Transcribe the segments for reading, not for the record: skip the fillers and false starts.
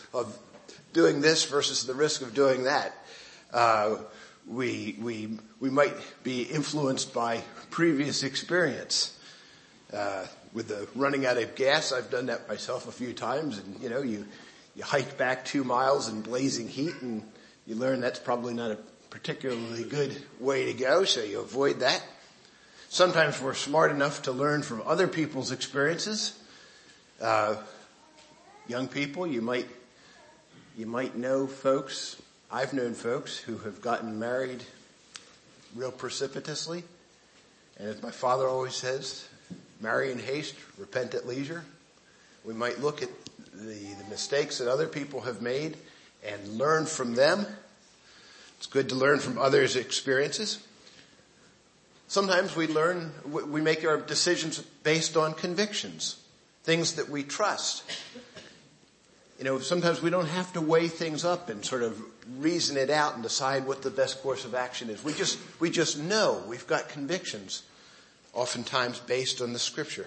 of doing this versus the risk of doing that. We might be influenced by previous experience. With the running out of gas, I've done that myself a few times, and you hike back 2 miles in blazing heat, and you learn that's probably not a particularly good way to go, so you avoid that. Sometimes we're smart enough to learn from other people's experiences. Young people, you might know folks. I've known folks who have gotten married real precipitously. And as my father always says, marry in haste, repent at leisure. We might look at the mistakes that other people have made and learn from them. It's good to learn from others' experiences. Sometimes we make our decisions based on convictions, things that we trust. Sometimes we don't have to weigh things up and sort of reason it out and decide what the best course of action is. We just know. We've got convictions, oftentimes based on the Scripture.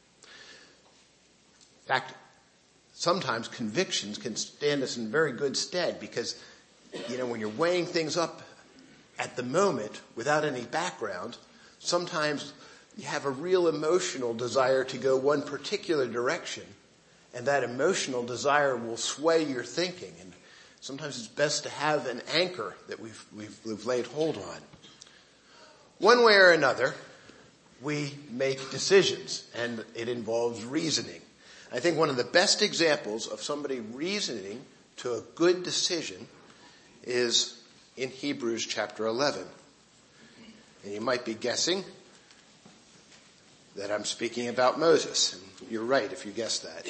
In fact, sometimes convictions can stand us in very good stead because, when you're weighing things up at the moment without any background, sometimes you have a real emotional desire to go one particular direction, and that emotional desire will sway your thinking. And sometimes it's best to have an anchor that we've laid hold on. One way or another, we make decisions, and it involves reasoning. I think one of the best examples of somebody reasoning to a good decision is in Hebrews chapter 11. And you might be guessing that I'm speaking about Moses. And you're right if you guessed that.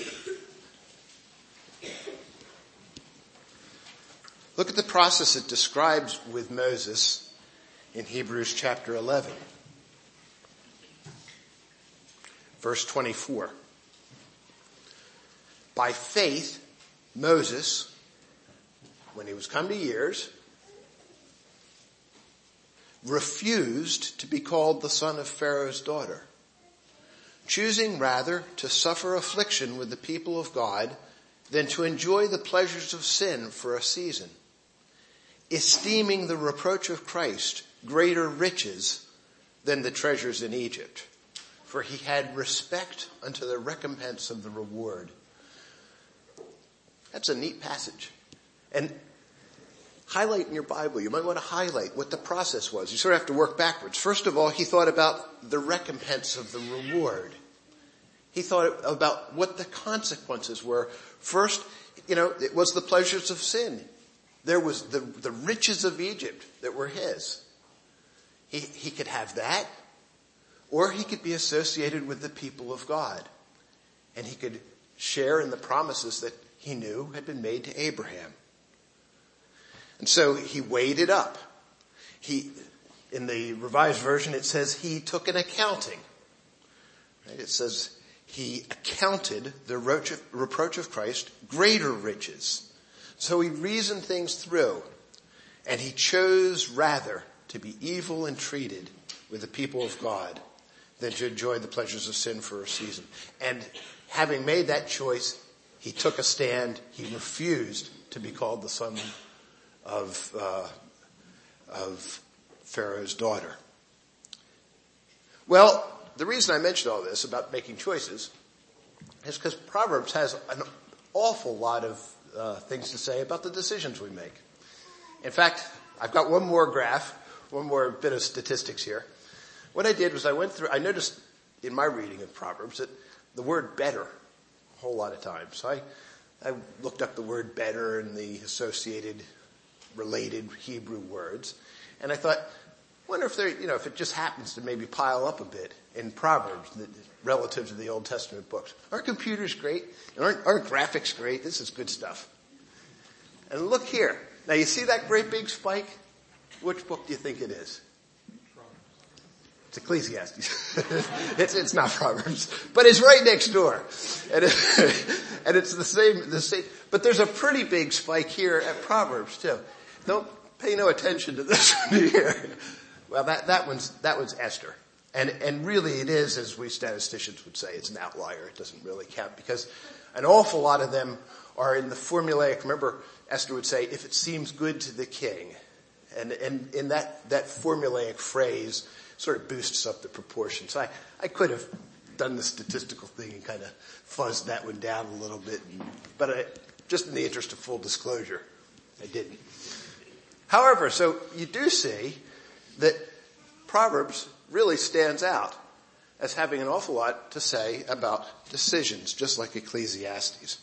Look at the process it describes with Moses in Hebrews chapter 11. Verse 24. By faith, Moses, when he was come to years, refused to be called the son of Pharaoh's daughter, choosing rather to suffer affliction with the people of God than to enjoy the pleasures of sin for a season, esteeming the reproach of Christ greater riches than the treasures in Egypt, for he had respect unto the recompense of the reward. That's a neat passage. And highlight in your Bible, you might want to highlight what the process was. You sort of have to work backwards. First of all, he thought about the recompense of the reward. He thought about what the consequences were. First, it was the pleasures of sin. There was the riches of Egypt that were his. He could have that, or he could be associated with the people of God. And he could share in the promises that he knew had been made to Abraham. And so he weighed it up. In the Revised Version, it says he took an accounting. Right? It says he accounted the reproach of Christ greater riches. So he reasoned things through, and he chose rather to be evil and treated with the people of God than to enjoy the pleasures of sin for a season. And having made that choice, he took a stand. He refused to be called the son of Pharaoh's daughter. Well, the reason I mentioned all this about making choices is because Proverbs has an awful lot of things to say about the decisions we make. In fact, I've got one more graph, one more bit of statistics here. What I did was I noticed in my reading of Proverbs that the word better a whole lot of times. So I looked up the word better and the associated related Hebrew words. And I thought, wonder if if it just happens to maybe pile up a bit in Proverbs relative to the Old Testament books. Aren't computers great? Aren't graphics great? This is good stuff. And look here. Now you see that great big spike? Which book do you think it is? It's Ecclesiastes. It's not Proverbs, but it's right next door. And it's the same, but there's a pretty big spike here at Proverbs too. Don't pay no attention to this one here. Well, that one's Esther. And really it is, as we statisticians would say, it's an outlier. It doesn't really count because an awful lot of them Or in the formulaic, remember Esther would say, if it seems good to the king. And in that formulaic phrase sort of boosts up the proportions. I could have done the statistical thing and kind of fuzzed that one down a little bit, but just in the interest of full disclosure, I didn't. However, so you do see that Proverbs really stands out as having an awful lot to say about decisions, just like Ecclesiastes.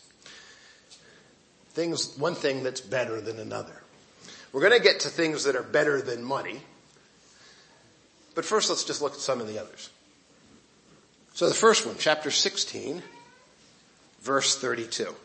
One thing that's better than another. We're going to get to things that are better than money, but first let's just look at some of the others. So the first one, chapter 16, verse 32.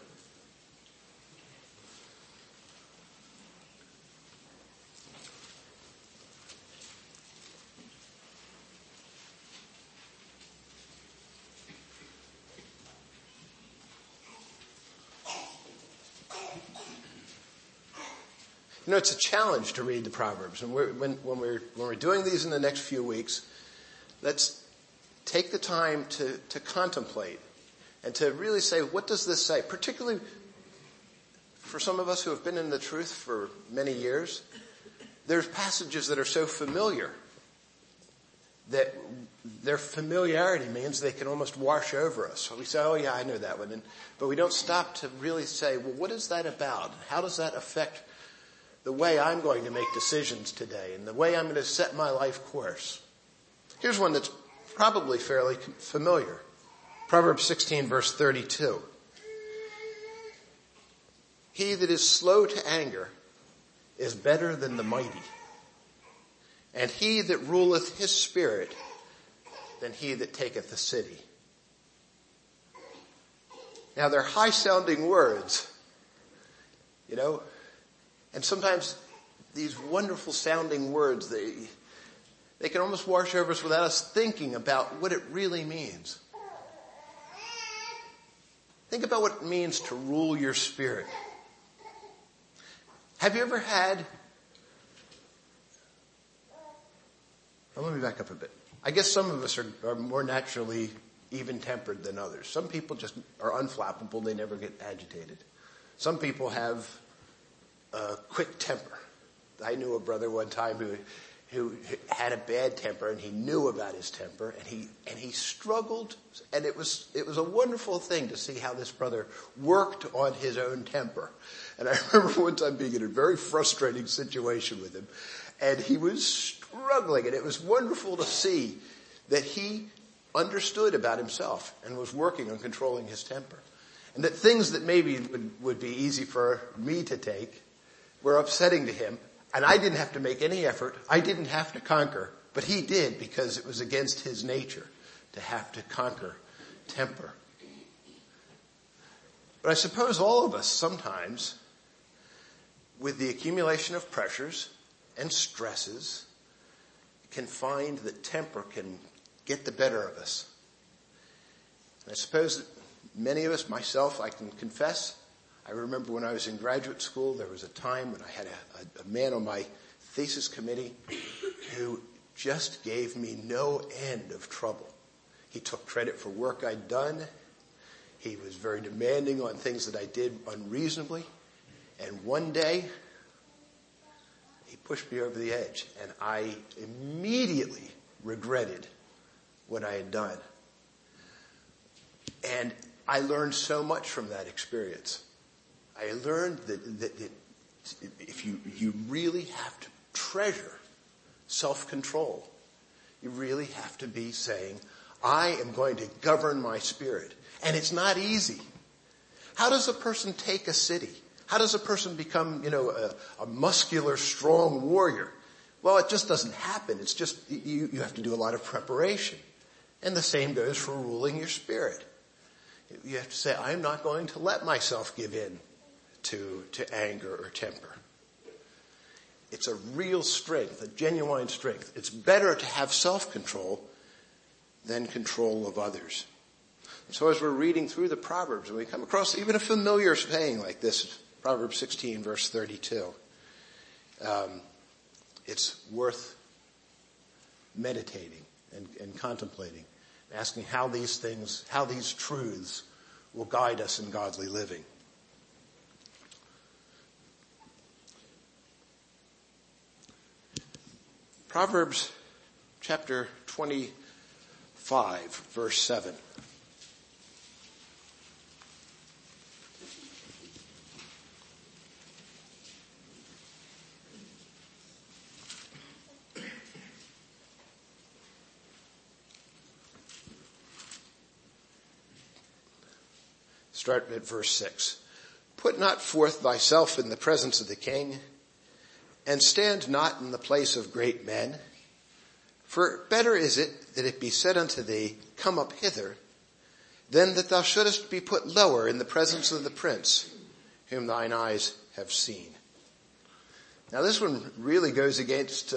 You know, it's a challenge to read the Proverbs. And when we're doing these in the next few weeks, let's take the time to contemplate and to really say, what does this say? Particularly for some of us who have been in the truth for many years, there's passages that are so familiar that their familiarity means they can almost wash over us. So we say, oh yeah, I know that one. But we don't stop to really say, well, what is that about? How does that affect the way I'm going to make decisions today and the way I'm going to set my life course? Here's one that's probably fairly familiar. Proverbs 16 verse 32. He that is slow to anger is better than the mighty, and he that ruleth his spirit than he that taketh the city. Now they're high sounding words, you know, and sometimes these wonderful sounding words, they can almost wash over us without us thinking about what it really means. Think about what it means to rule your spirit. Have you ever had... Well, let me back up a bit. I guess some of us are more naturally even-tempered than others. Some people just are unflappable. They never get agitated. Some people have a quick temper. I knew a brother one time who had a bad temper, and he knew about his temper, and he struggled, and it was a wonderful thing to see how this brother worked on his own temper. And I remember one time being in a very frustrating situation with him, and he was struggling, and it was wonderful to see that he understood about himself and was working on controlling his temper. And that things that maybe would be easy for me to take were upsetting to him. And I didn't have to make any effort. I didn't have to conquer, but he did, because it was against his nature to have to conquer temper. But I suppose all of us sometimes, with the accumulation of pressures and stresses, can find that temper can get the better of us. And I suppose that many of us, myself, I can confess, I remember when I was in graduate school, there was a time when I had a man on my thesis committee who just gave me no end of trouble. He took credit for work I'd done. He was very demanding on things that I did unreasonably. And one day, he pushed me over the edge, and I immediately regretted what I had done. And I learned so much from that experience. I learned that if you really have to treasure self-control, you really have to be saying, I am going to govern my spirit. And it's not easy. How does a person take a city? How does a person become, a muscular, strong warrior? Well, it just doesn't happen. It's just, you have to do a lot of preparation. And the same goes for ruling your spirit. You have to say, I'm not going to let myself give in to anger or temper. It's a real strength, a genuine strength. It's better to have self-control than control of others. So as we're reading through the Proverbs, and we come across even a familiar saying like this, Proverbs 16 verse 32, it's worth meditating and contemplating, asking how these truths will guide us in godly living. Proverbs chapter 25, verse 7. Start at verse 6. Put not forth thyself in the presence of the king, and stand not in the place of great men. For better is it that it be said unto thee, Come up hither, than that thou shouldest be put lower in the presence of the prince, whom thine eyes have seen. Now this one really goes against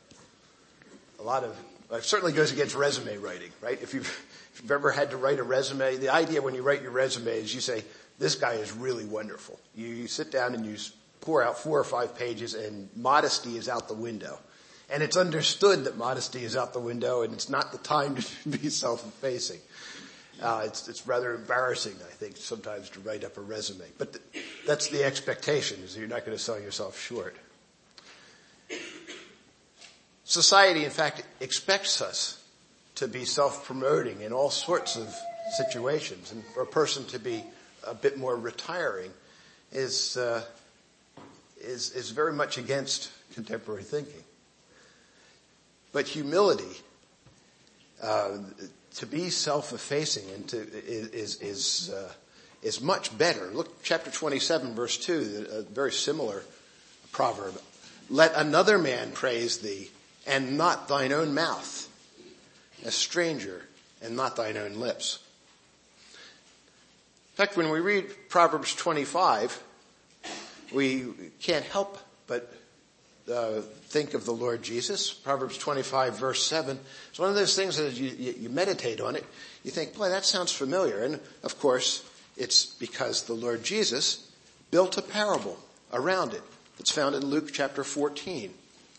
certainly goes against resume writing, right? If you've ever had to write a resume, the idea when you write your resume is you say, this guy is really wonderful. You sit down and you pour out 4 or 5 pages, and modesty is out the window. And it's understood that modesty is out the window, and it's not the time to be self-effacing. It's rather embarrassing, I think, sometimes to write up a resume. But that's the expectation, is that you're not going to sell yourself short. Society, in fact, expects us to be self-promoting in all sorts of situations. And for a person to be a bit more retiring is very much against contemporary thinking. But humility, to be self-effacing and is much better. Look, chapter 27, verse 2, a very similar proverb. Let another man praise thee, and not thine own mouth, a stranger, and not thine own lips. In fact, when we read Proverbs 25, we can't help but think of the Lord Jesus. Proverbs 25, verse 7. It's one of those things that as you meditate on it, you think, boy, that sounds familiar. And, of course, it's because the Lord Jesus built a parable around it. It's found in Luke chapter 14.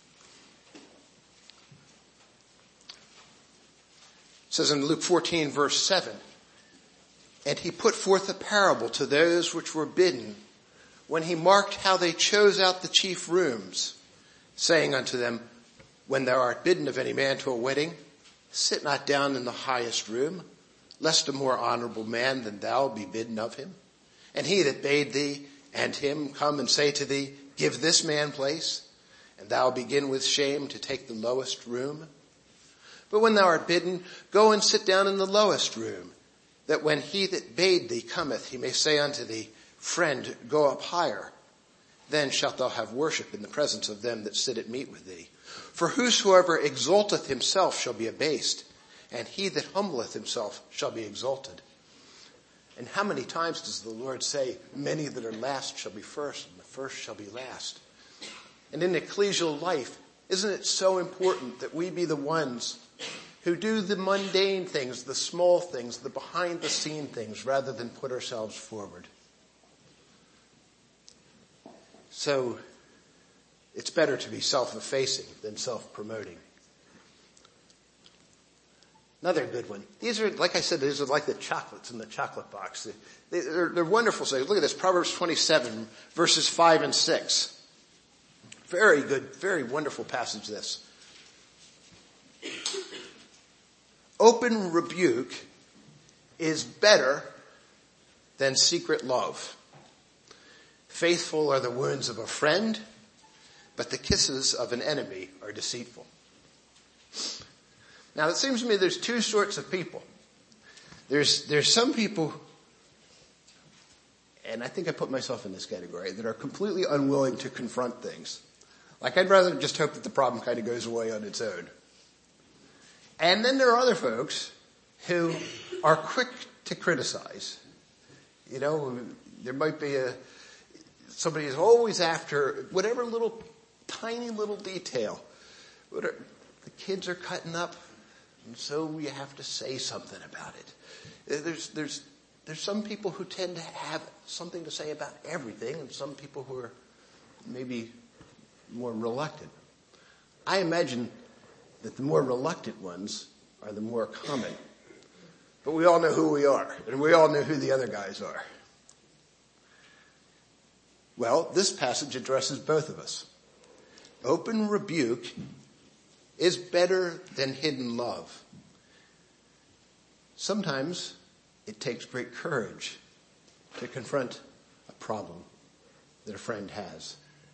It says in Luke 14, verse 7, And he put forth a parable to those which were bidden, when he marked how they chose out the chief rooms, saying unto them, When thou art bidden of any man to a wedding, sit not down in the highest room, lest a more honorable man than thou be bidden of him. And he that bade thee and him come and say to thee, Give this man place, and thou begin with shame to take the lowest room. But when thou art bidden, go and sit down in the lowest room, that when he that bade thee cometh, he may say unto thee, Friend, go up higher. Then shalt thou have worship in the presence of them that sit at meat with thee. For whosoever exalteth himself shall be abased, and he that humbleth himself shall be exalted. And how many times does the Lord say, Many that are last shall be first, and the first shall be last? And in ecclesial life, isn't it so important that we be the ones who do the mundane things, the small things, the behind-the-scene things, rather than put ourselves forward? So, it's better to be self-effacing than self-promoting. Another good one. These are, like I said, these are like the chocolates in the chocolate box. They're wonderful. So look at this, Proverbs 27, verses 5 and 6. Very good, very wonderful passage this. Open rebuke is better than secret love. Faithful are the wounds of a friend, but the kisses of an enemy are deceitful. Now it seems to me there's 2 sorts of people. There's some people, and I think I put myself in this category, that are completely unwilling to confront things. Like I'd rather just hope that the problem kind of goes away on its own. And then there are other folks who are quick to criticize. You know, there might be somebody is always after whatever little, tiny little detail. The kids are cutting up, and so we have to say something about it. There's some people who tend to have something to say about everything, and some people who are maybe more reluctant. I imagine that the more reluctant ones are the more common. But we all know who we are, and we all know who the other guys are. Well, this passage addresses both of us. Open rebuke is better than hidden love. Sometimes it takes great courage to confront a problem that a friend has.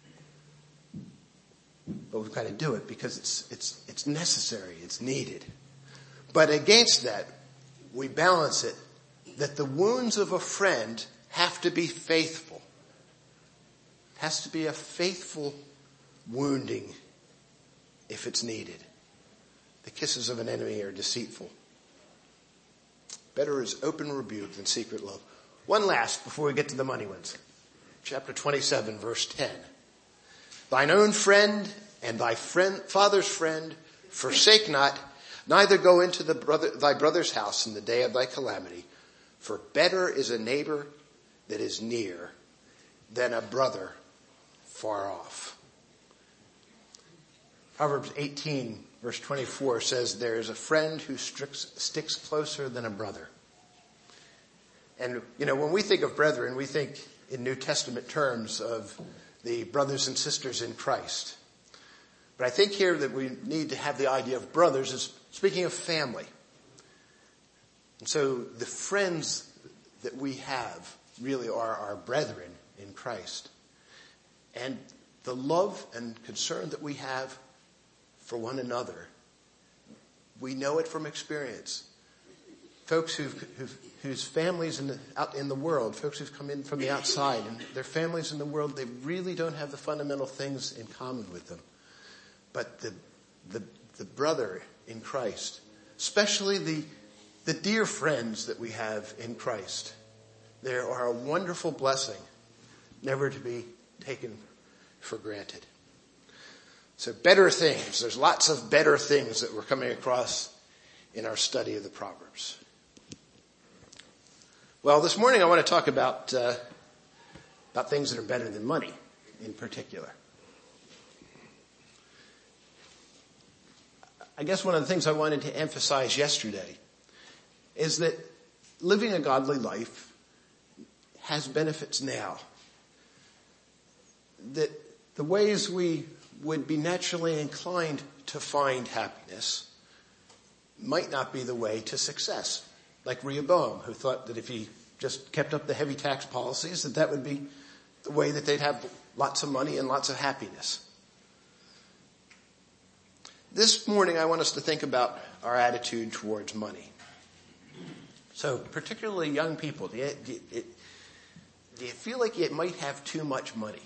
But we've got to do it because it's necessary, it's needed. But against that, we balance it that the wounds of a friend have to be faithful. It has to be a faithful wounding if it's needed. The kisses of an enemy are deceitful. Better is open rebuke than secret love. One last before we get to the money ones. Chapter 27, verse 10. Thine own friend and thy father's friend forsake not, neither go into thy brother's house in the day of thy calamity. For better is a neighbor that is near than a brother far off. Proverbs 18, verse 24 says, there is a friend who sticks closer than a brother. And, when we think of brethren, we think in New Testament terms of the brothers and sisters in Christ. But I think here that we need to have the idea of brothers as speaking of family. And so the friends that we have really are our brethren in Christ. And the love and concern that we have for one another, we know it from experience. Folks whose families out in the world, folks who've come in from the outside, and their families in the world, they really don't have the fundamental things in common with them. But the brother in Christ, especially the dear friends that we have in Christ, they are a wonderful blessing, never to be taken for granted. So better things. There's lots of better things that we're coming across in our study of the Proverbs. Well, this morning I want to talk about things that are better than money in particular. I guess one of the things I wanted to emphasize yesterday is that living a godly life has benefits now. That the ways we would be naturally inclined to find happiness might not be the way to success. Like Rehoboam, who thought that if he just kept up the heavy tax policies, that would be the way that they'd have lots of money and lots of happiness. This morning, I want us to think about our attitude towards money. So, particularly young people, do you feel like you might have too much money?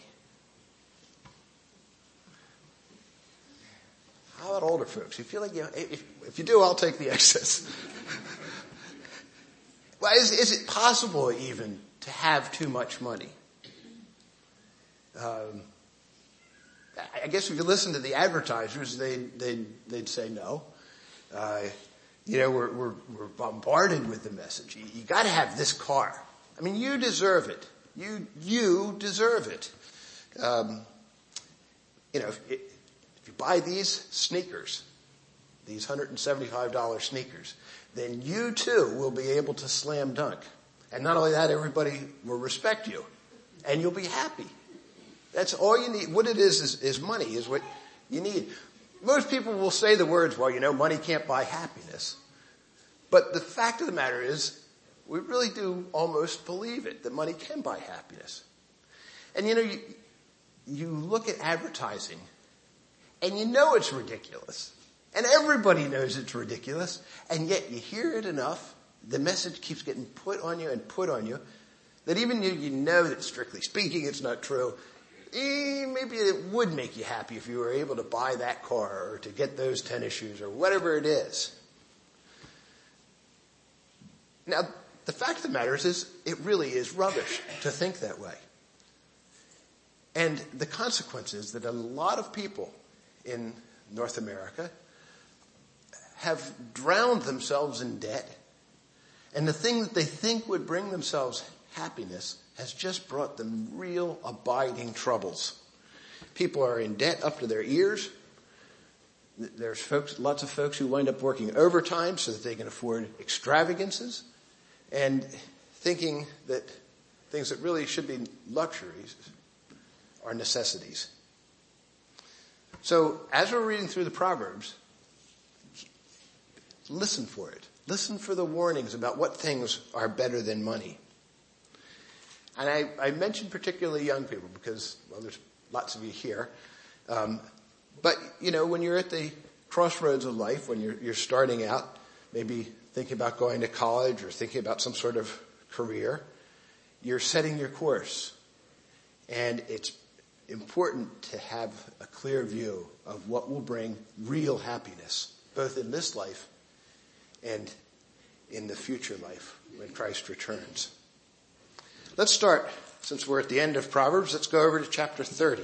How about older folks? You feel like if you do, I'll take the excess. Well, is it possible even to have too much money? I guess if you listen to the advertisers, they'd say no. We're bombarded with the message. You got to have this car. I mean, you deserve it. You deserve it. If you buy these sneakers, these $175 sneakers, then you too will be able to slam dunk. And not only that, everybody will respect you. And you'll be happy. That's all you need. What it is money, is what you need. Most people will say the words, well, money can't buy happiness. But the fact of the matter is, we really do almost believe it, that money can buy happiness. And you look at advertising, and it's ridiculous. And everybody knows it's ridiculous. And yet you hear it enough, the message keeps getting put on you and put on you, that even you know that strictly speaking it's not true. Maybe it would make you happy if you were able to buy that car or to get those tennis shoes or whatever it is. Now, the fact of the matter is it really is rubbish to think that way. And the consequence is that a lot of people in North America have drowned themselves in debt. And the thing that they think would bring themselves happiness has just brought them real abiding troubles. People are in debt up to their ears. There's lots of folks who wind up working overtime so that they can afford extravagances and thinking that things that really should be luxuries are necessities. So as we're reading through the Proverbs, listen for it. Listen for the warnings about what things are better than money. And I mention particularly young people because, well, there's lots of you here. But, when you're at the crossroads of life, when you're starting out, maybe thinking about going to college or thinking about some sort of career, you're setting your course. And it's important to have a clear view of what will bring real happiness, both in this life and in the future life when Christ returns. Let's start, since we're at the end of Proverbs, let's go over to chapter 30.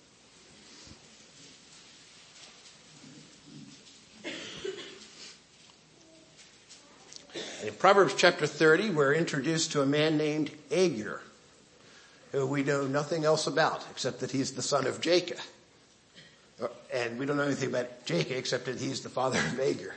In Proverbs chapter 30, we're introduced to a man named Agur, who we know nothing else about except that he's the son of Jacob. And we don't know anything about Jacob except that he's the father of Agur.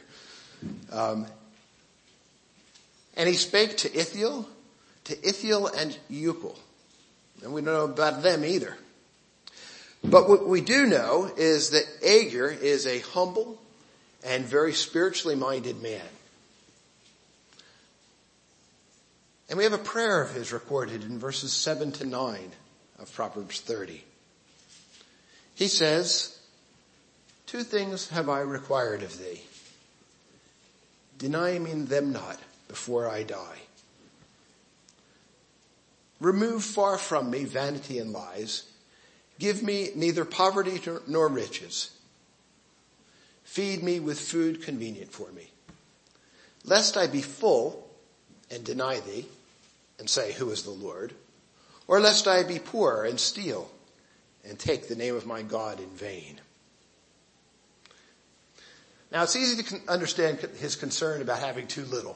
And he spake to Ithiel and Ucal. And we don't know about them either. But what we do know is that Agur is a humble and very spiritually minded man. And we have a prayer of his recorded in verses 7 to 9 of Proverbs 30. He says, 2 things have I required of thee. Deny me them not before I die. Remove far from me vanity and lies. Give me neither poverty nor riches. Feed me with food convenient for me. Lest I be full and deny thee and say, who is the Lord? Or lest I be poor and steal and take the name of my God in vain. Now it's easy to understand his concern about having too little.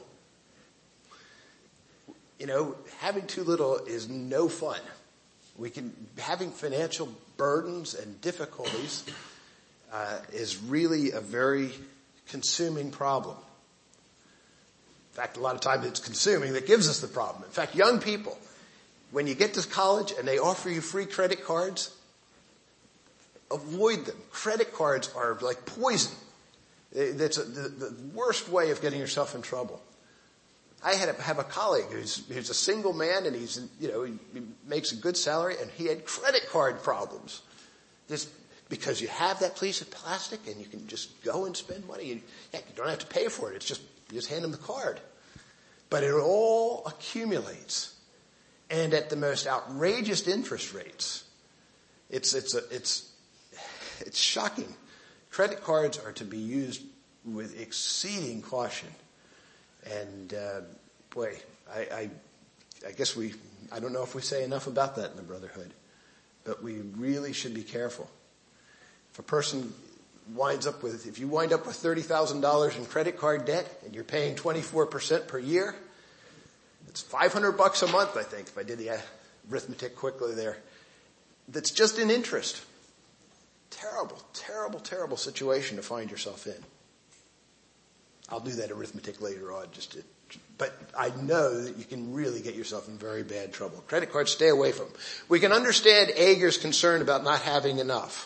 Having too little is no fun. Having financial burdens and difficulties is really a very consuming problem. In fact, a lot of times it's consuming that gives us the problem. In fact, young people, when you get to college and they offer you free credit cards, avoid them. Credit cards are like poison. That's the worst way of getting yourself in trouble. I have a colleague who's a single man and he makes a good salary and he had credit card problems. Just because you have that piece of plastic and you can just go and spend money. You don't have to pay for it. You just hand them the card. But it all accumulates. And at the most outrageous interest rates. It's shocking. Credit cards are to be used with exceeding caution. And, I guess I don't know if we say enough about that in the brotherhood, but we really should be careful. If a person if you wind up with $30,000 in credit card debt and you're paying 24% per year, it's $500 a month, I think, if I did the arithmetic quickly there. That's just in interest. Terrible, terrible, terrible situation to find yourself in. I'll do that arithmetic later on but I know that you can really get yourself in very bad trouble. Credit cards, stay away from them. We can understand Agur's concern about not having enough.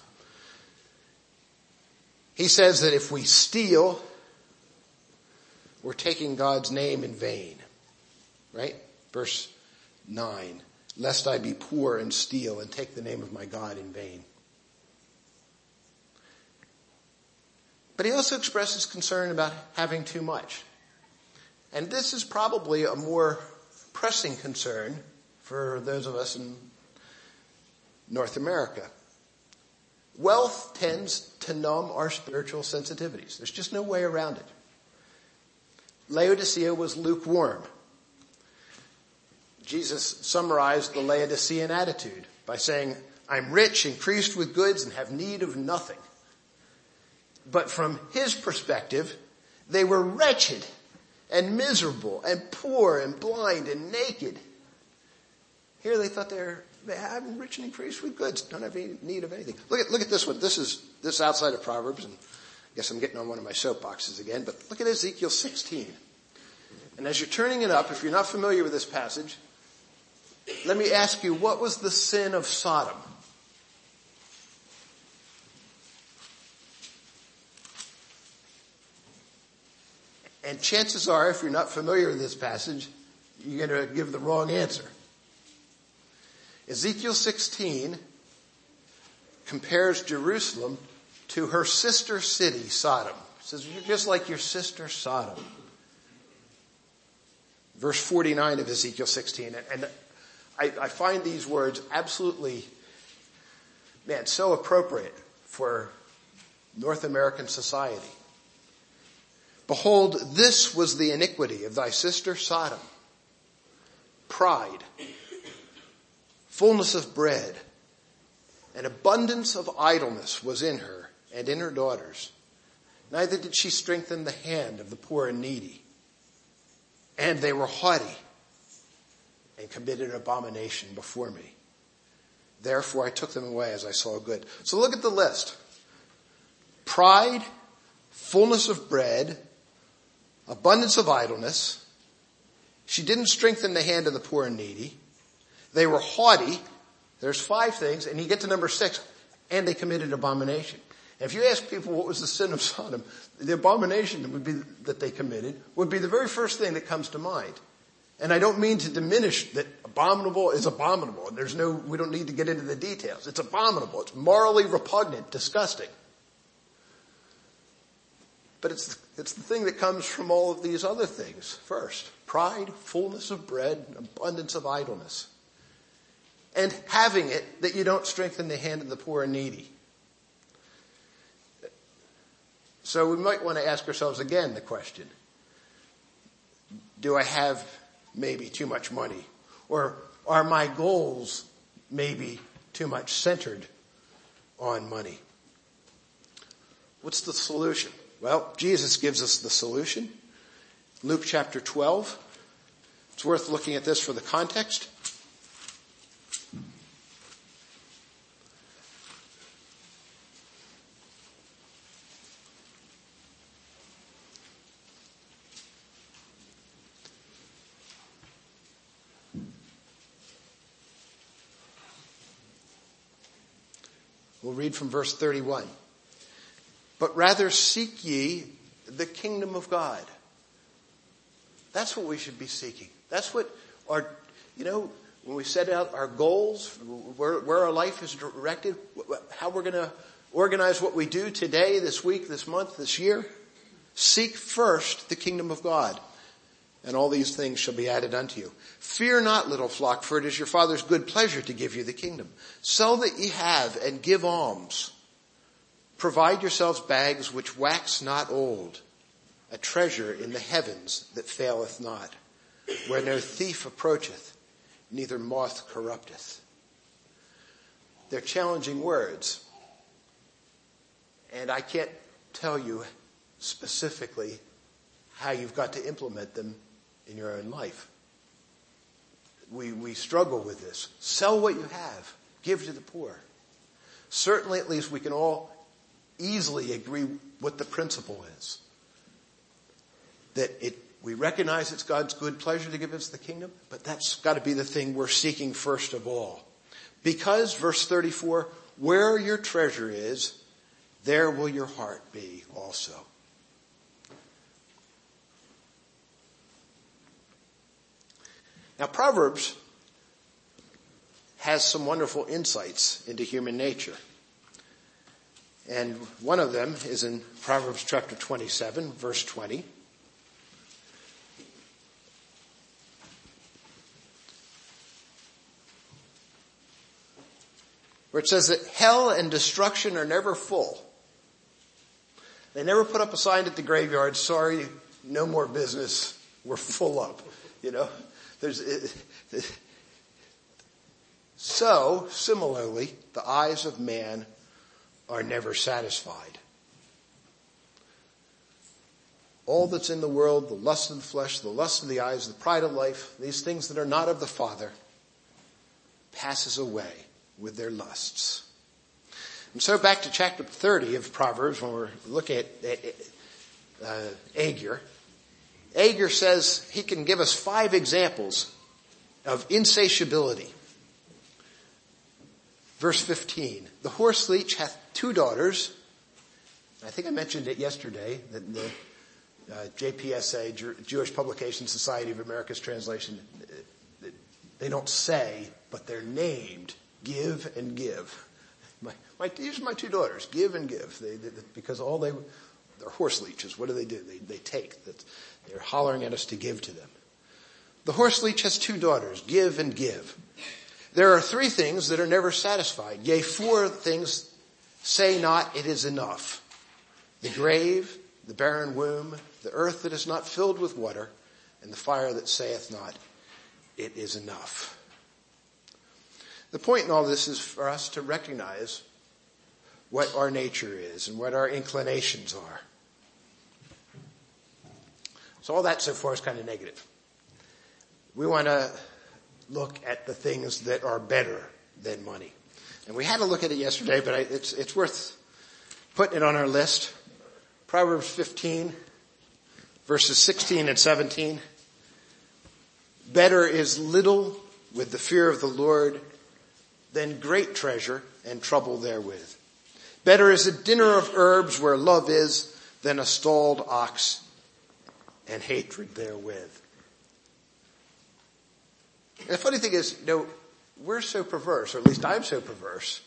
He says that if we steal, we're taking God's name in vain. Right? Verse 9. Lest I be poor and steal and take the name of my God in vain. But he also expresses concern about having too much. And this is probably a more pressing concern for those of us in North America. Wealth tends to numb our spiritual sensitivities. There's just no way around it. Laodicea was lukewarm. Jesus summarized the Laodicean attitude by saying, I'm rich, increased with goods, and have need of nothing. But from his perspective, they were wretched and miserable and poor and blind and naked. Here they thought I'm rich and increased with goods, don't have any need of anything. Look at this one. This is outside of Proverbs, and I guess I'm getting on one of my soapboxes again, but look at Ezekiel 16. And as you're turning it up, if you're not familiar with this passage, let me ask you, what was the sin of Sodom? And chances are, if you're not familiar with this passage, you're going to give the wrong answer. Ezekiel 16 compares Jerusalem to her sister city, Sodom. It says, you're just like your sister Sodom. Verse 49 of Ezekiel 16. And I find these words absolutely, so appropriate for North American society. Behold, this was the iniquity of thy sister Sodom. Pride, fullness of bread, and abundance of idleness was in her and in her daughters. Neither did she strengthen the hand of the poor and needy. And they were haughty and committed abomination before me. Therefore I took them away as I saw good. So look at the list. Pride, fullness of bread, abundance of idleness. She didn't strengthen the hand of the poor and needy. They were haughty. There's 5 things, and you get to number 6, and they committed abomination. And if you ask people what was the sin of Sodom, the abomination that they committed would be the very first thing that comes to mind. And I don't mean to diminish that abominable is abominable. We don't need to get into the details. It's abominable. It's morally repugnant, disgusting. But it's the thing that comes from all of these other things first. Pride, fullness of bread, abundance of idleness. And having it that you don't strengthen the hand of the poor and needy. So we might want to ask ourselves again the question, do I have maybe too much money? Or are my goals maybe too much centered on money? What's the solution? Well, Jesus gives us the solution. Luke chapter 12. It's worth looking at this for the context. We'll read from verse 31. But rather seek ye the kingdom of God. That's what we should be seeking. That's what when we set out our goals, where our life is directed, how we're going to organize what we do today, this week, this month, this year. Seek first the kingdom of God, and all these things shall be added unto you. Fear not, little flock, for it is your Father's good pleasure to give you the kingdom. Sell that ye have and give alms. Provide yourselves bags which wax not old, a treasure in the heavens that faileth not, where no thief approacheth, neither moth corrupteth. They're challenging words, and I can't tell you specifically how you've got to implement them in your own life. We struggle with this. Sell what you have. Give to the poor. Certainly, at least we can all easily agree what the principle is. That we recognize it's God's good pleasure to give us the kingdom, but that's got to be the thing we're seeking first of all. Because, verse 34, where your treasure is, there will your heart be also. Now, Proverbs has some wonderful insights into human nature. And one of them is in Proverbs chapter 27, verse 20. Where it says that hell and destruction are never full. They never put up a sign at the graveyard, sorry, no more business, we're full up, So, similarly, the eyes of man are never satisfied. All that's in the world, the lust of the flesh, the lust of the eyes, the pride of life, these things that are not of the Father, passes away with their lusts. And so back to chapter 30 of Proverbs, when we're looking at Agur. Agur says he can give us 5 examples of insatiability. Verse 15, the horseleech hath 2 daughters. I think I mentioned it yesterday, that JPSA, Jewish Publication Society of America's translation, they don't say, but they're named, give and give. These are my two daughters, give and give, because they're horse leeches. What do? They take. They're hollering at us to give to them. The horse leech has two daughters, give and give. There are three things that are never satisfied. Yea, four things say not, it is enough. The grave, the barren womb, the earth that is not filled with water, and the fire that saith not, it is enough. The point in all this is for us to recognize what our nature is and what our inclinations are. So all that so far is kind of negative. We want to look at the things that are better than money. And we had a look at it yesterday, but it's worth putting it on our list. Proverbs 15, verses 16 and 17. Better is little with the fear of the Lord than great treasure and trouble therewith. Better is a dinner of herbs where love is than a stalled ox and hatred therewith. And the funny thing is, we're so perverse, or at least I'm so perverse,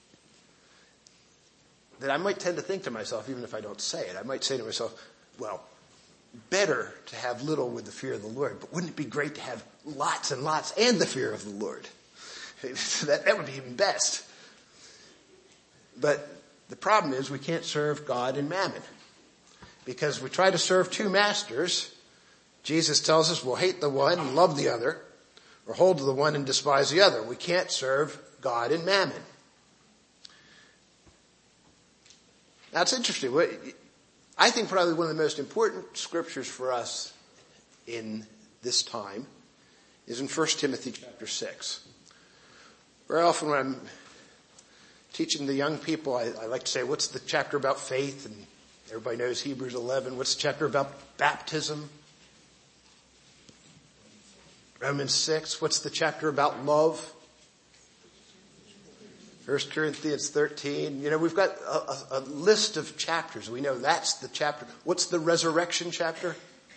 that I might tend to think to myself, even if I don't say it, I might say to myself, well, better to have little with the fear of the Lord, but wouldn't it be great to have lots and lots and the fear of the Lord? That would be even best. But the problem is we can't serve God and mammon. Because we try to serve two masters. Jesus tells us we'll hate the one and love the other, or hold to the one and despise the other. We can't serve God and mammon. Now it's interesting. I think probably one of the most important scriptures for us in this time is in 1 Timothy chapter 6. Very often when I'm teaching the young people, I like to say, what's the chapter about faith? And everybody knows Hebrews 11. What's the chapter about baptism? Romans 6. What's the chapter about love? 1 Corinthians 13. We've got a list of chapters. We know that's the chapter. What's the resurrection chapter?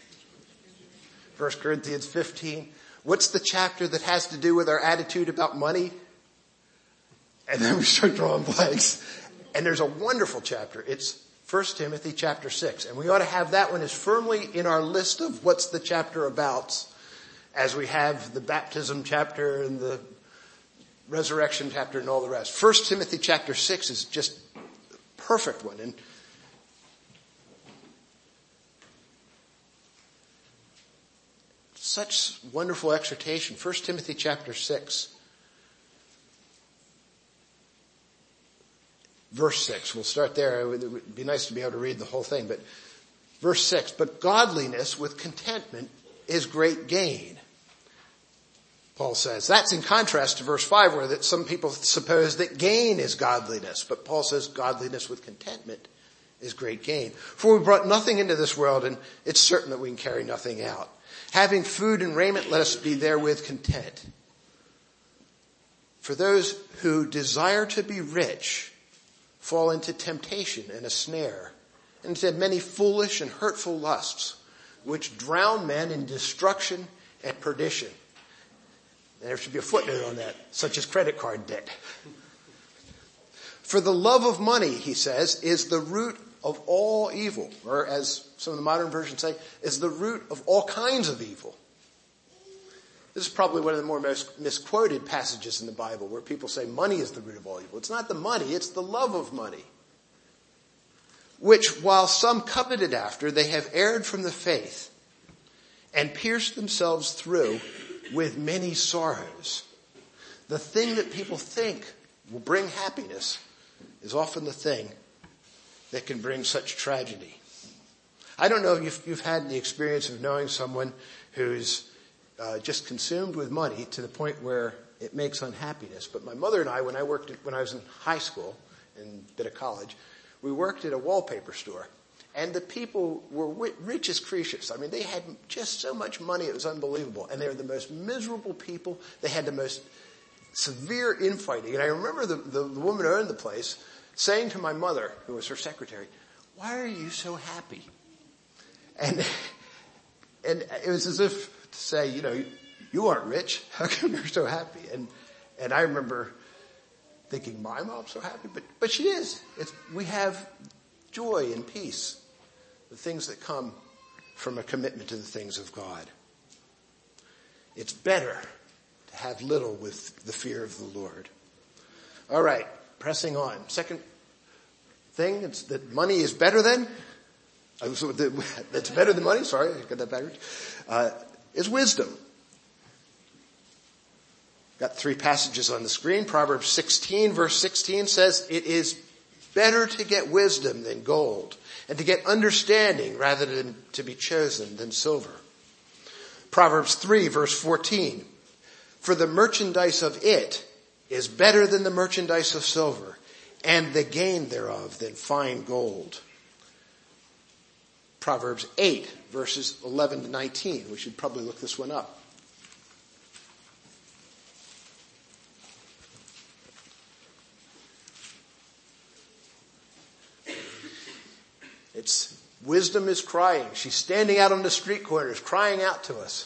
1 Corinthians 15. What's the chapter that has to do with our attitude about money? And then we start drawing blanks. And there's a wonderful chapter. It's 1 Timothy chapter 6. And we ought to have that one as firmly in our list of what's the chapter about as we have the baptism chapter and the resurrection chapter and all the rest. 1 Timothy chapter 6 is just a perfect one. And such wonderful exhortation. 1 Timothy chapter 6. Verse 6, we'll start there. It would be nice to be able to read the whole thing, but verse 6, but godliness with contentment is great gain. Paul says. That's in contrast to verse 5 where that some people suppose that gain is godliness, but Paul says godliness with contentment is great gain. For we brought nothing into this world, and it's certain that we can carry nothing out. Having food and raiment, let us be therewith content. For those who desire to be rich fall into temptation and a snare, and into many foolish and hurtful lusts, which drown men in destruction and perdition. And there should be a footnote on that, such as credit card debt. For the love of money, he says, is the root of all evil, or as some of the modern versions say, is the root of all kinds of evil. This is probably one of the most misquoted passages in the Bible where people say money is the root of all evil. It's not the money, it's the love of money. Which, while some coveted after, they have erred from the faith and pierced themselves through with many sorrows. The thing that people think will bring happiness is often the thing that can bring such tragedy. I don't know if you've had the experience of knowing someone who's just consumed with money to the point where it makes unhappiness. But my mother and I, when I was in high school and a bit of college, we worked at a wallpaper store. And the people were rich as Croesus. I mean, they had just so much money, it was unbelievable. And they were the most miserable people. They had the most severe infighting. And I remember the woman who owned the place saying to my mother, who was her secretary, "Why are you so happy?" And it was as if to say, you aren't rich. How come you're so happy? And I remember thinking, my mom's so happy, but she is. We have joy and peace, the things that come from a commitment to the things of God. It's better to have little with the fear of the Lord. All right, pressing on. Second thing, it's that money is better than, that's better than money, sorry, I got that backwards, is wisdom. Got 3 passages on the screen. Proverbs 16 verse 16 says, it is better to get wisdom than gold, and to get understanding rather than to be chosen than silver. Proverbs 3 verse 14, for the merchandise of it is better than the merchandise of silver, and the gain thereof than fine gold. Proverbs 8 verses 11 to 19. We should probably look this one up. It's wisdom is crying. She's standing out on the street corners crying out to us.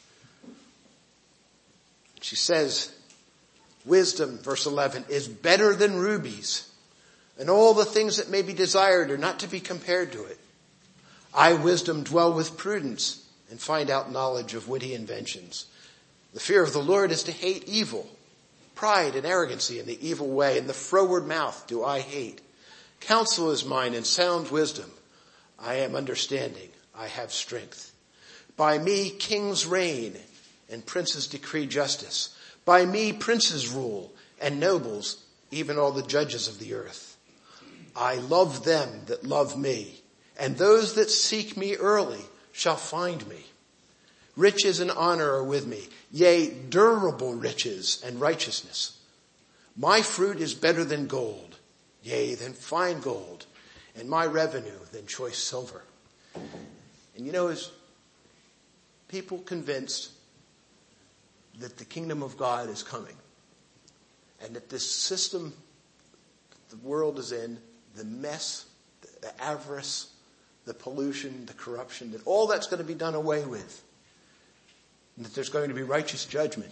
She says, wisdom, verse 11, is better than rubies, and all the things that may be desired are not to be compared to it. I, wisdom, dwell with prudence and find out knowledge of witty inventions. The fear of the Lord is to hate evil, pride and arrogancy in the evil way, and the froward mouth do I hate. Counsel is mine and sound wisdom. I am understanding. I have strength. By me kings reign and princes decree justice. By me princes rule and nobles, even all the judges of the earth. I love them that love me, and those that seek me early shall find me. Riches and honor are with me, yea, durable riches and righteousness. My fruit is better than gold, yea, than fine gold, and my revenue than choice silver. And as people convinced that the kingdom of God is coming, and that this system the world is in, the mess, the avarice, the pollution, the corruption, that all that's going to be done away with, and that there's going to be righteous judgment,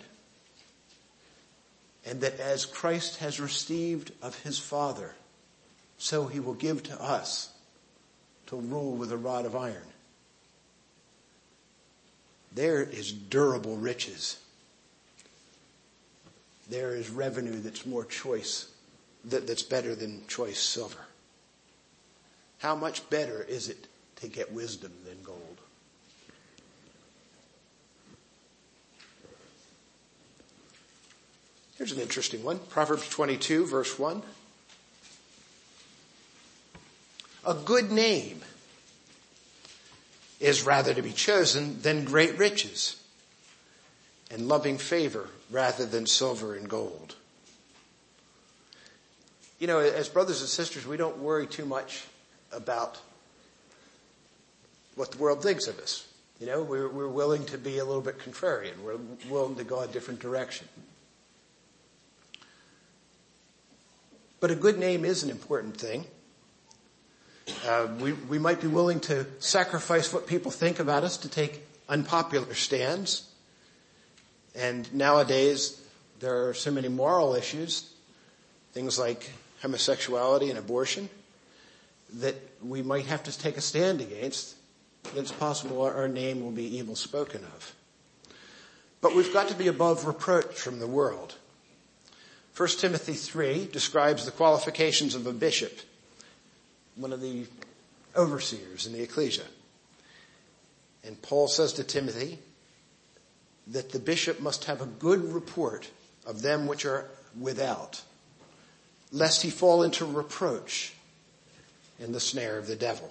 and that as Christ has received of his Father, so he will give to us to rule with a rod of iron. There is durable riches. There is revenue that's more choice, that's better than choice silver. How much better is it to get wisdom than gold? Here's an interesting one. Proverbs 22 verse 1. A good name is rather to be chosen than great riches, and loving favor rather than silver and gold. As brothers and sisters, we don't worry too much about what the world thinks of us. We're willing to be a little bit contrarian. We're willing to go a different direction. But a good name is an important thing. We might be willing to sacrifice what people think about us to take unpopular stands. And nowadays, there are so many moral issues, things like homosexuality and abortion, that we might have to take a stand against. It's possible our name will be evil spoken of. But we've got to be above reproach from the world. 1 Timothy 3 describes the qualifications of a bishop, one of the overseers in the ecclesia. And Paul says to Timothy that the bishop must have a good report of them which are without, lest he fall into reproach in the snare of the devil.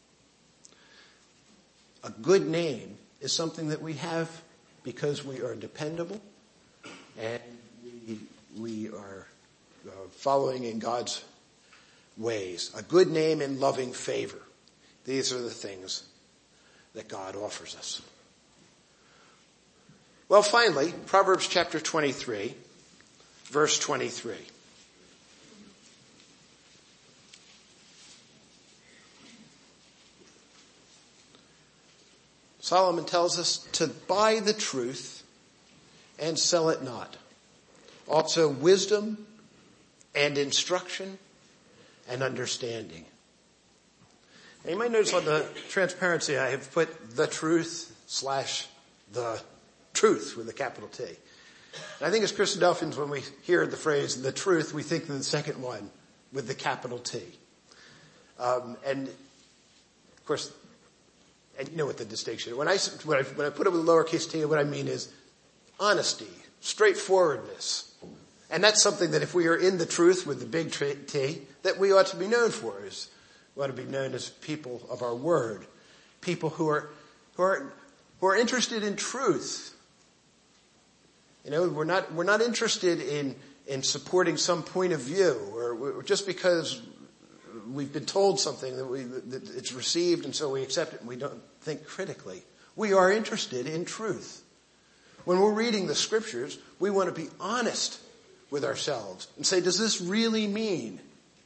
A good name is something that we have because we are dependable and we are following in God's ways. A good name and loving favor. These are the things that God offers us. Well, finally, Proverbs chapter 23, verse 23. Solomon tells us to buy the truth and sell it not. Also wisdom and instruction and understanding. And you might notice on the transparency I have put the truth / the truth with a capital T. And I think as Christadelphians, when we hear the phrase the truth, we think of the second one with the capital T. And of course, and you know what the distinction is. When I put it with a lowercase t, what I mean is honesty, straightforwardness. And that's something that if we are in the truth with the big T, that we ought to be known for. We ought to be known as people of our word. People who are interested in truth. You know, we're not interested in supporting some point of view, or just because we've been told something that it's received and so we accept it and we don't think critically. We are interested in truth. When we're reading the scriptures, we want to be honest with ourselves and say, does this really mean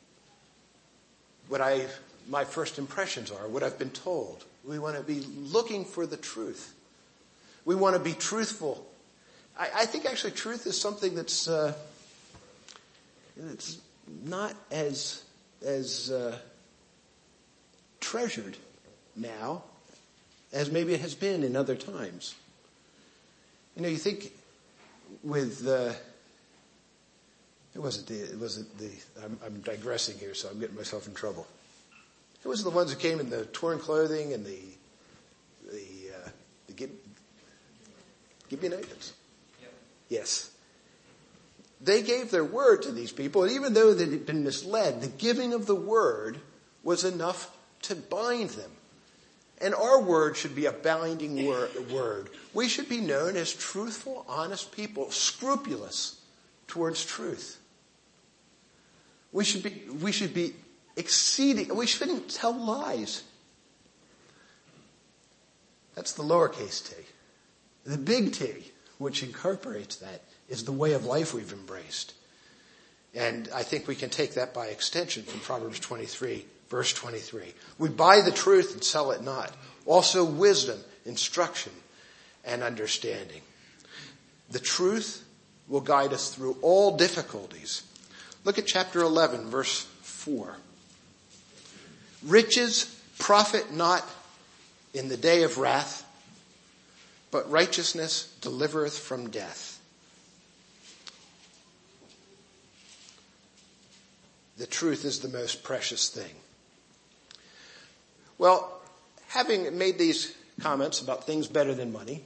what my first impressions are, what I've been told? We want to be looking for the truth. We want to be truthful. I think actually truth is something that's not as treasured now as maybe it has been in other times. You know, you think with I'm digressing here, so I'm getting myself in trouble. It was the ones who came in the torn clothing and the Gibeonites. Yep. Yes. They gave their word to these people, and even though they had been misled, the giving of the word was enough to bind them. And our word should be a binding word. We should be known as truthful, honest people, scrupulous towards truth. We should be exceeding, we shouldn't tell lies. That's the lowercase t. The big T, which incorporates that, is the way of life we've embraced. And I think we can take that by extension from Proverbs 23, verse 23. We buy the truth and sell it not. Also wisdom, instruction, and understanding. The truth will guide us through all difficulties. Look at chapter 11, verse 4. Riches profit not in the day of wrath, but righteousness delivereth from death. The truth is the most precious thing. Well, having made these comments about things better than money,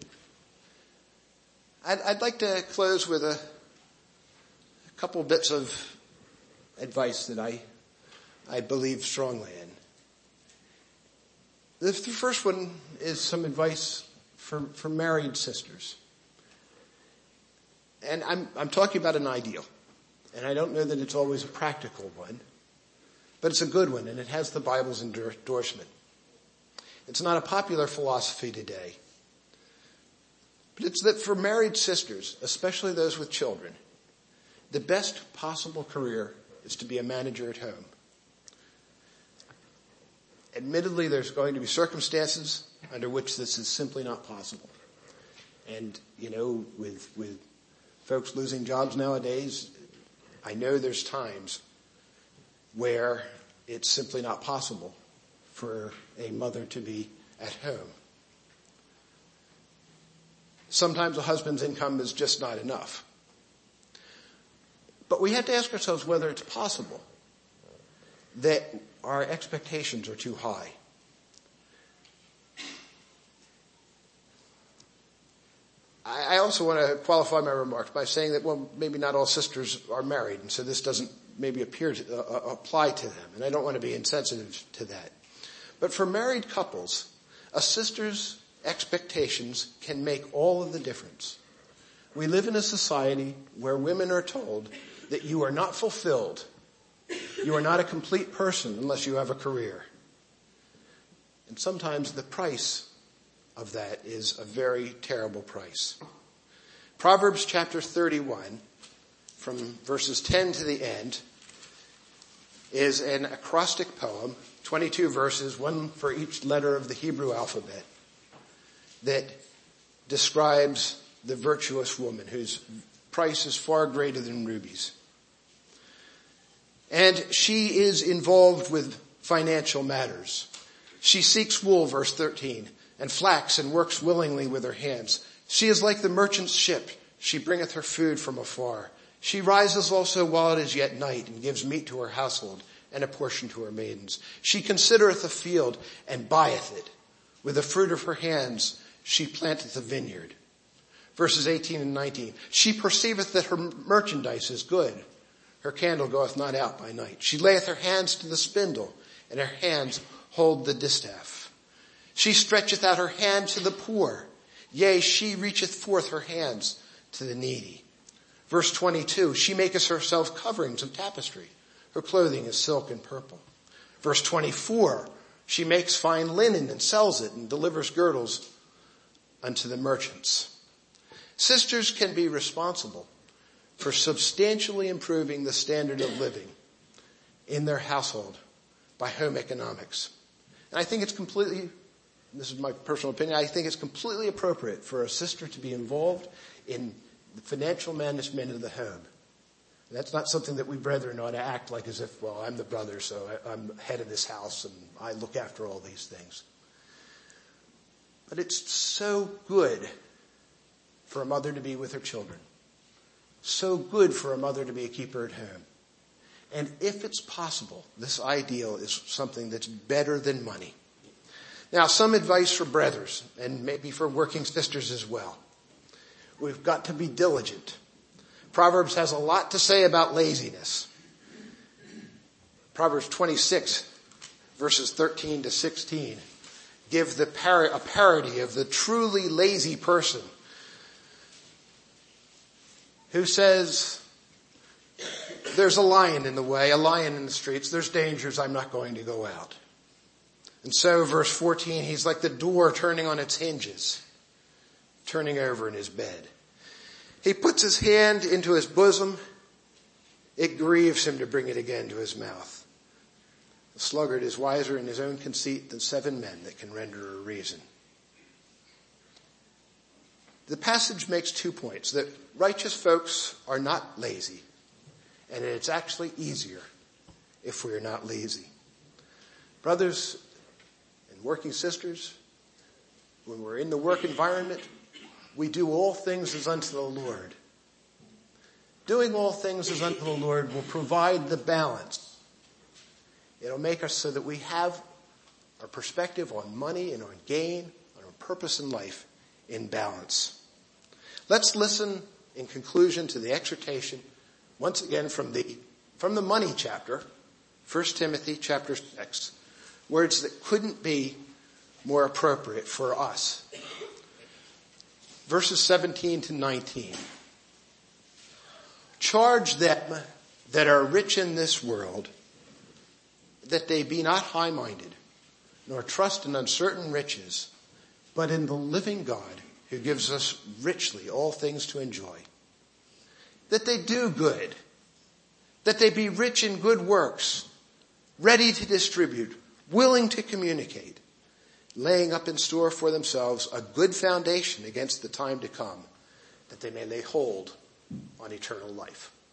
I'd like to close with a couple bits of advice that I believe strongly in. The first one is some advice for married sisters. And I'm talking about an ideal. And I don't know that it's always a practical one, but it's a good one, and it has the Bible's endorsement. It's not a popular philosophy today, but it's that for married sisters, especially those with children, the best possible career is to be a manager at home. Admittedly, there's going to be circumstances under which this is simply not possible. And, you know, with folks losing jobs nowadays, I know there's times where it's simply not possible for a mother to be at home. Sometimes a husband's income is just not enough. But we have to ask ourselves whether it's possible that our expectations are too high. I also want to qualify my remarks by saying that, well, maybe not all sisters are married, and so this doesn't maybe appear to apply to them, and I don't want to be insensitive to that. But for married couples, a sister's expectations can make all of the difference. We live in a society where women are told that you are not fulfilled, you are not a complete person unless you have a career. And sometimes the price of that is a very terrible price. Proverbs chapter 31, from verses 10 to the end, is an acrostic poem, 22 verses, one for each letter of the Hebrew alphabet. that describes the virtuous woman whose price is far greater than rubies. And she is involved with financial matters. She seeks wool, verse 13, and flax, and works willingly with her hands. She is like the merchant's ship. She bringeth her food from afar. She rises also while it is yet night, and gives meat to her household, and a portion to her maidens. She considereth a field, and buyeth it. With the fruit of her hands she planteth a vineyard. Verses 18 and 19. She perceiveth that her merchandise is good. Her candle goeth not out by night. She layeth her hands to the spindle, and her hands hold the distaff. She stretcheth out her hand to the poor. Yea, she reacheth forth her hands to the needy. Verse 22, she maketh herself coverings of tapestry. Her clothing is silk and purple. Verse 24, she makes fine linen and sells it and delivers girdles unto the merchants. Sisters can be responsible for substantially improving the standard of living in their household by home economics. And I think it's completely, this is my personal opinion, I think it's completely appropriate for a sister to be involved in the financial management of the home. And that's not something that we brethren ought to act like as if, well, I'm the brother, so I'm head of this house and I look after all these things. But it's so good for a mother to be with her children. So good for a mother to be a keeper at home. And if it's possible, this ideal is something that's better than money. Now, some advice for brothers, and maybe for working sisters as well. We've got to be diligent. Proverbs has a lot to say about laziness. Proverbs 26, verses 13 to 16, give a parody of the truly lazy person who says, there's a lion in the way, a lion in the streets, there's dangers, I'm not going to go out. And so, verse 14, he's like the door turning on its hinges, turning over in his bed. He puts his hand into his bosom, it grieves him to bring it again to his mouth. The sluggard is wiser in his own conceit than 7 men that can render a reason. The passage makes 2 points, that righteous folks are not lazy, and it's actually easier if we are not lazy. Brothers and working sisters, when we're in the work environment, we do all things as unto the Lord. Doing all things as unto the Lord will provide the balance. It'll make us so that we have our perspective on money and on gain, on our purpose in life in balance. Let's listen in conclusion to the exhortation once again from the money chapter, 1 Timothy chapter 6, words that couldn't be more appropriate for us. Verses 17 to 19. Charge them that are rich in this world, that they be not high-minded, nor trust in uncertain riches, but in the living God, who gives us richly all things to enjoy. That they do good, that they be rich in good works, ready to distribute, willing to communicate, laying up in store for themselves a good foundation against the time to come, that they may lay hold on eternal life.